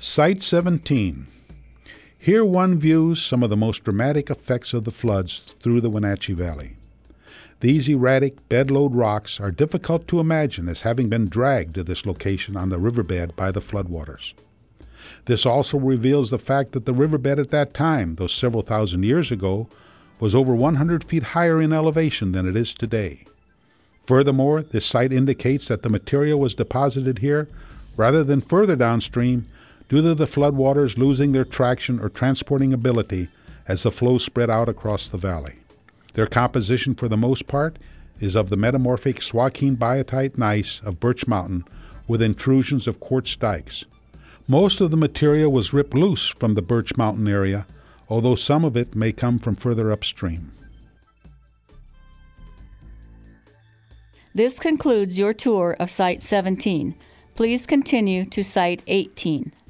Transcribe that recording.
Site 17. Here one views some of the most dramatic effects of the floods through the Wenatchee Valley. These erratic bedload rocks are difficult to imagine as having been dragged to this location on the riverbed by the floodwaters. This also reveals the fact that the riverbed at that time, though several thousand years ago, was over 100 feet higher in elevation than it is today. Furthermore, this site indicates that the material was deposited here rather than further downstream due to the floodwaters losing their traction or transporting ability as the flow spread out across the valley. Their composition, for the most part, is of the metamorphic Joaquin biotite gneiss of Birch Mountain with intrusions of quartz dikes. Most of the material was ripped loose from the Birch Mountain area, although some of it may come from further upstream. This concludes your tour of Site 17. Please continue to Site 18.